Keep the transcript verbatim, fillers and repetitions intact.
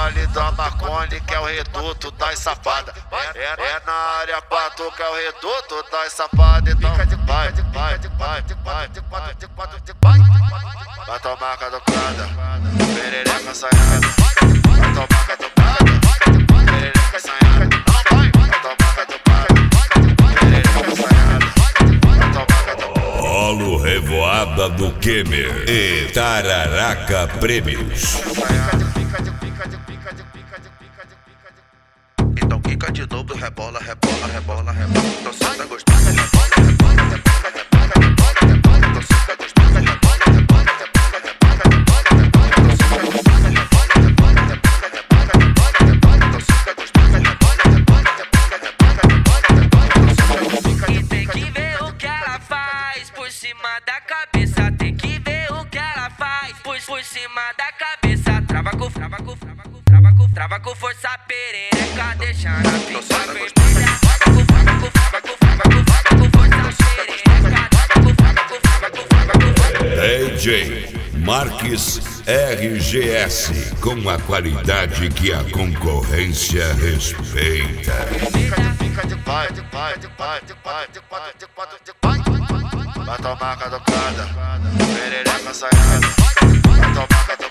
baile da Marconi, que é o reduto das safadas. É, é, é na área quatro que é o reduto das safadas. Então vai, vai, vai, vai, vai, vai. Vai tomar caducada, perereca assanhada. Vai tomar caducada, perereca assanhada. Vai tomar caducada, perereca assanhada. Vai tomar caducada. Rolo Revoada do Kemer e Tararaca Prêmios. Então quica de novo, rebola, rebola, rebola, rebola. Então cê tá gostando, rebola, rebola, rebola, rebola, rebola, rebola. Então cê tá gostando, rebola, rebola, rebola, rebola, rebola, rebola. Então cê tá gostando, rebola, rebola, rebola, rebola, rebola, rebola. Então cê tá gostando, rebola, rebola, rebola, rebola, rebola. E tem que ver o que ela faz por cima da cabeça. Tem que ver o que ela faz por, por cima da cabeça. Trava com, trava com, trava com, trava com, trava com força perereca, deixando a pista vermelha. Trava com, trava com, trava com, trava com, trava com força perereca. Trava com, trava com, trava com, trava com. D J Marques R G S, com a qualidade que a concorrência respeita. Vai, vai, vai, vai, vai, vai. Vai tomar caducada, perereca assanhada. Vai tomar caducada.